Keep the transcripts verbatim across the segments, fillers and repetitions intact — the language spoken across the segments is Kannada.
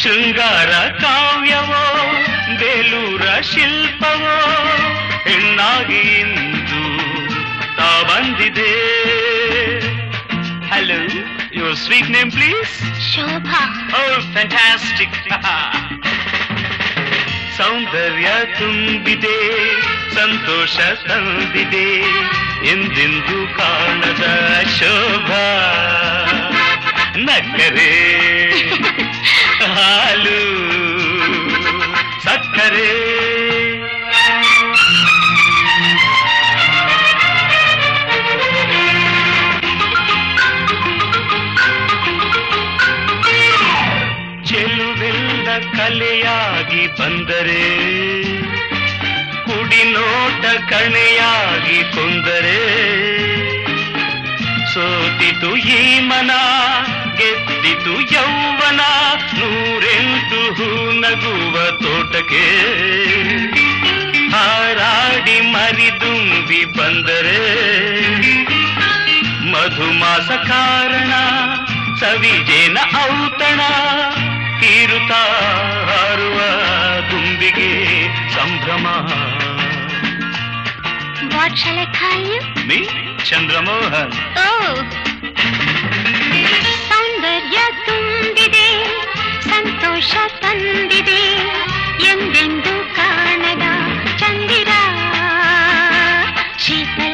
ಶೃಂಗಾರ ಕಾವ್ಯವೋ ಬೇಲೂರ ಶಿಲ್ಪವೋ ಹೆಣ್ಣಾಗಿ ಇಂದು ತಾ ಬಂದಿದೆ. Hello, your sweet name please? Shobha. Oh fantastic. ಸೌಂದರ್ಯ ತುಂಬಿದೆ, ಸಂತೋಷ ತಂದಿದೆ, ಎಂದೆಂದು ಕಾಣದ ಶೋಭಾ. ನಕ್ಕರೆ ಹಾಲು ಸಕ್ಕರೆ. ಚೆಲುವೆಲ್ಲ ಕಲೆಯಾಗಿ ಬಂದರೆ, ಕುಡಿನೋಟ ಕಣೆಯಾಗಿ ಕೊಂದರೆ, ಸೋತಿತು ಈ ಮನ ಗೆದ್ದಿತು ಯೌವನ, ನೂರೆಂಟು ಹೂ ನಗುವ ತೋಟಕ್ಕೆ ಹಾರಾಡಿ ಮರಿದುಂಬಿ ಬಂದರೆ, ಮಧುಮಾಸ ಕಾರಣ ಸವಿಜೇನ ಔತಣ, ತೀರುತ್ತಾ ಹಾರುವ ದುಂಬಿಗೆ ಸಂಭ್ರಮ. What shall I call you? Me, Chandramohan. Oh. ಸೌಂದರ್ಯ ತುಂಬಿದೆ, ಸಂತೋಷ ತಂದಿದೆ, ಎಂದೆಂದು ಕಾಣದ ಚಂದಿರ ಶೀತಲ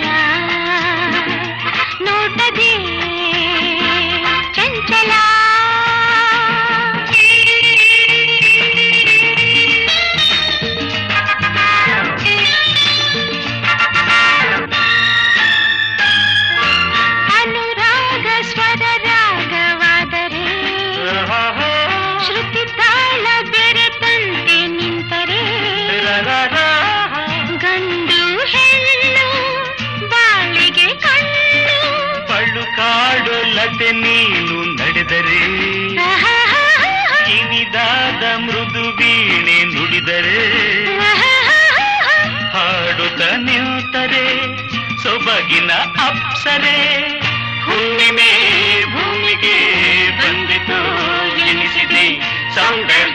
ನೋಟದೆ ಚಂಚಲ. ಅನುರಾಗ ಸ್ವರ ರಾಗವಾದರೆ, ಶ್ರುತಿ ತಾಳ ಬೆರೆತಂತೆ ನಿಂತರೆ, ಗಂಡು ಹೆಣ್ಣು ಬಾಳಿಗೆ ಕಣ್ಣು, ಪಳ್ಳು ಕಾಡು ಲತೆ ನೀನು ನಡೆದರೆ, ಕಿವಿದಾದ ಮೃದು ವೀಣೆ ನುಡಿದರೆ, ಹಾಡುತ್ತ ನಿಂತರೆ ಸೊಬಗಿನ ಅಪ್ಸರೆ, ಹುಣ್ಣಿಮೆ ಭೂಮಿಗೆ ಬಂದಿತು ಎನಿಸಿದೆ ಸೌಂದರ್ಯ